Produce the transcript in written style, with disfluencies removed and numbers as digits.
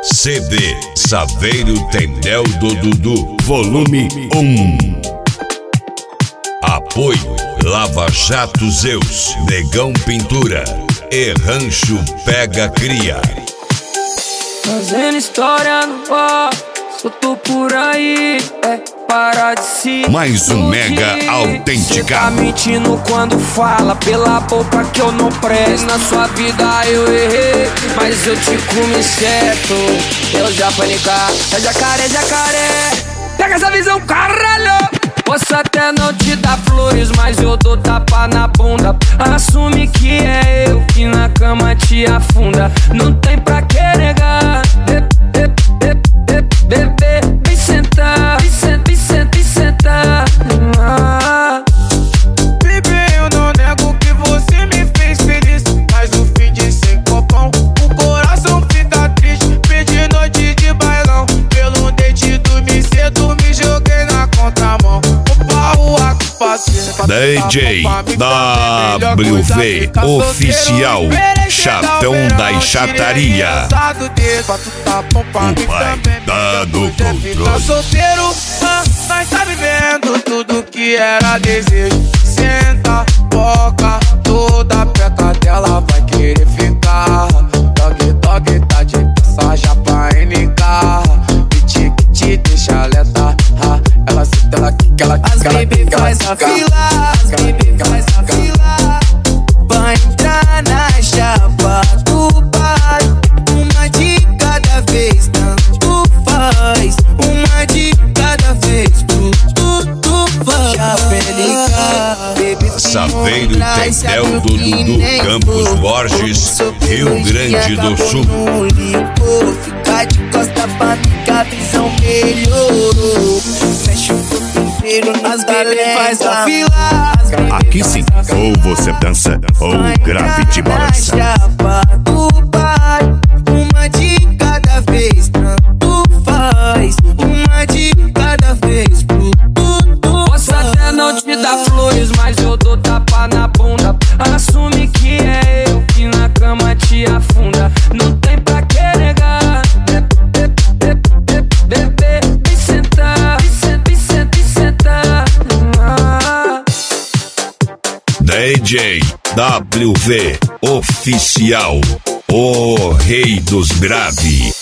CD Saveiro Tendel do Dudu, volume 1. Apoio Lava Jato Zeus, Negão Pintura e Rancho Pega Cria. Fazendo história no ar, só tô por aí, para de se mais um mega autenticado. Cê tá mentindo quando fala pela boca que eu não presto. Na sua vida eu errei, mas eu te comi certo. Eu já panicar, é jacaré, jacaré. Pega essa visão, caralho. Posso até não te dar flores, mas eu dou tapa na bunda. Assume que é eu que na cama te afunda. Não tem pra que negar. Bebê, vem sentar, vem sentar. Bebê, eu não nego que você me fez feliz, mas no fim de sem copão o coração fica triste. Perdi noite de bailão, pelo dente dormi cedo, me joguei na contramão. DJ WV Oficial, Chatão da Chataria. O pai tá no controle. Tá solteiro, mas tá vivendo tudo que era desejo. Senta, boca, toda perto dela vai querer ficar. Dog, dog, tá de passagem pra NK. Piti que te deixa alerta. Ela senta, ela quica, ela quica. As baby faz a fila, as baby faz a fila. Vai entrar na chapa do pai. Uma de cada vez, tanto faz. Uma de cada vez, tudo faz. Saveiro Tendel do Dudu, Campos Borges, Rio Grande do Sul. Fica de costa pra ficar, a visão melhorou. Fecha o corpo inteiro, as baby faz a fila. Aqui sim, ou você dança, ou grave de balança. Uma de cada vez, tanto faz. Uma de cada vez, Posso até não te dar flores, mas eu dou tapa na bunda. Assume que é eu que na cama te afunda. Não tem pra que negar. Bebê, vem sentar, vem sentar. DJ WV Oficial, o rei dos grave.